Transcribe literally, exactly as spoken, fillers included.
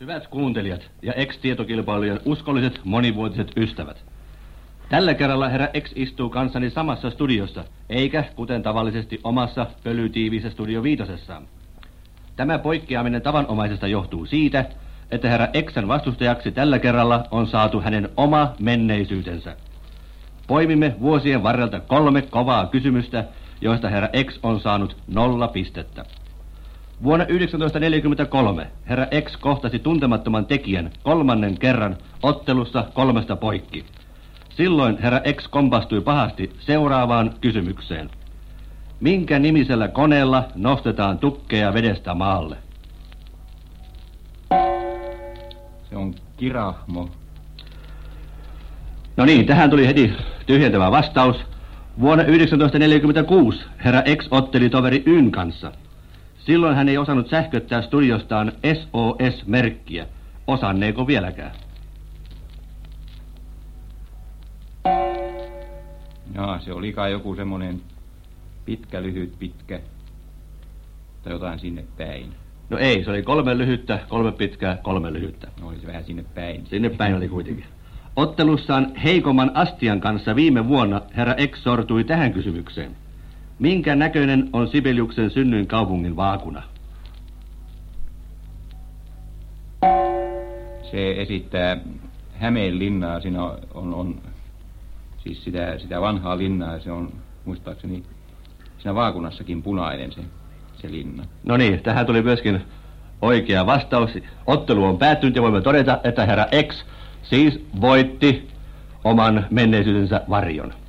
Hyvät kuuntelijat ja ex-tietokilpailujen uskolliset monivuotiset ystävät. Tällä kerralla herra X istuu kanssani samassa studiossa, eikä kuten tavallisesti omassa pölytiiviissä Studio Viitosessaan. Tämä poikkeaminen tavanomaisesta johtuu siitä, että herra X:n vastustajaksi tällä kerralla on saatu hänen oma menneisyytensä. Poimimme vuosien varrelta kolme kovaa kysymystä, joista herra X on saanut nolla pistettä. Vuonna tuhatyhdeksänsataaneljäkymmentäkolme herra X kohtasi tuntemattoman tekijän kolmannen kerran ottelussa kolmesta poikki. Silloin herra X kompastui pahasti seuraavaan kysymykseen. Minkä nimisellä koneella nostetaan tukkeja vedestä maalle? Se on kirahmo. No niin, tähän tuli heti tyhjentävä vastaus. Vuonna tuhatyhdeksänsataaneljäkymmentäkuusi herra X otteli toveri Yn kanssa. Silloin hän ei osannut sähköttää studiostaan S O S-merkkiä. Osanneeko vieläkään? Jaa, se oli kai joku semmonen pitkä, lyhyt, pitkä. Tai jotain sinne päin. No ei, se oli kolme lyhyttä, kolme pitkää, kolme lyhyttä. No oli se vähän sinne päin. Sinne päin oli kuitenkin. Ottelussaan heikomman astian kanssa viime vuonna herra X sortui tähän kysymykseen. Minkä näköinen on Sibeliuksen synnyin kaupungin vaakuna? Se esittää Hämeen linnaa. Siinä on, on, on siis sitä, sitä vanhaa linnaa. Se on muistaakseni siinä vaakunassakin punainen se, se linna. No niin, tähän tuli myöskin oikea vastaus. Ottelu on päättynyt ja voimme todeta, että herra X siis voitti oman menneisyytensä varjon.